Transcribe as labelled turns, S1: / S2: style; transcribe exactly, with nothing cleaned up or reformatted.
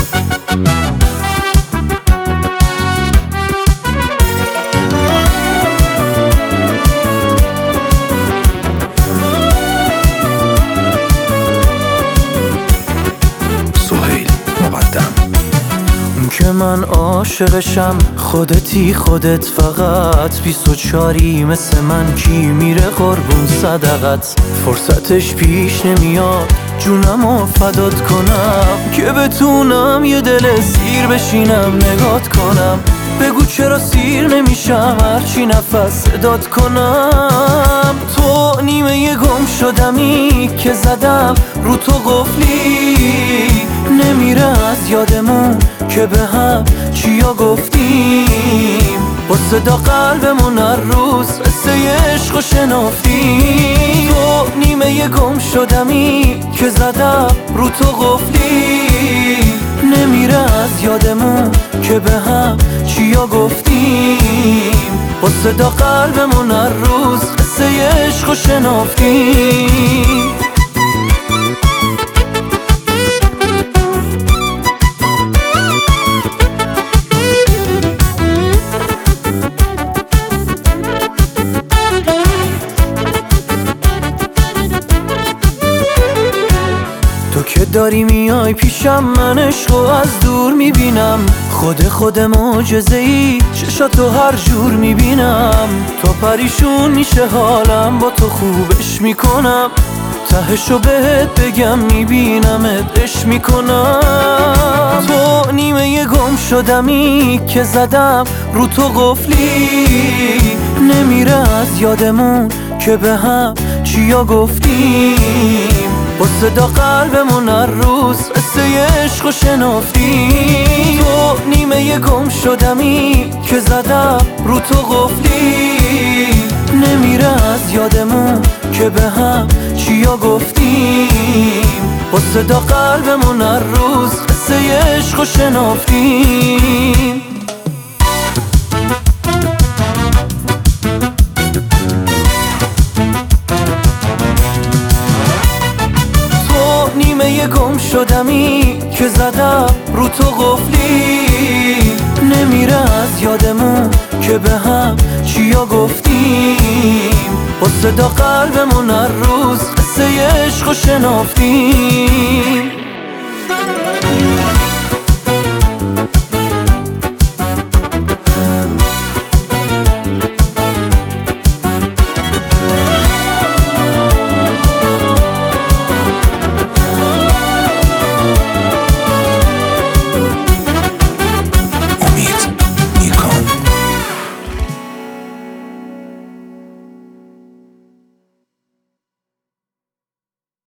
S1: که من عاشقشم خودتی خودت فقط بیست و چاری مثل من کی میره قربون صدقت فرصتش پیش نمیاد جونمو فدات کنم که بتونم یه دل سیر بشینم نگات کنم بگو چرا سیر نمیشم هرچی نفس صدات کنم تو نیمه گم شدمی که زدم رو تو قفلی نمیره از یادمون که به هم چیا گفتیم با صدا قلبمون هر روز قصه عشق و شنافتیم تو نیمه گم شدمی که زدم رو تو قفلی نمیره از یادمون که به هم چیا گفتیم با صدا قلبمون هر روز قصه عشق و شنافتیم تو که داری میای پیشم من عشقو از دور میبینم خود خود معجزه ای چشاتو هر جور میبینم تو پریشون میشه حالم با تو خوبش میکنم تهشو بهت بگم میبینمت عشق میکنم تو نیمه گم شدمی که زدم رو تو قفلی نمیره از یادمون که به هم چیا گفتیم با صدا قلبمون هر روز قصه عشق و شنافتیم تو نیمه گم شدمی که زدم رو تو قفلی نمیره از یادمون که به هم چیا گفتیم با صدا قلبمون هر روز قصه عشق و شنافتیم نیمه گم شدمی که زدم رو تو قفلی نمیره از یادمون که به هم چیا گفتیم با صدا قلبمون هر روز قصه عشق و شنافتیم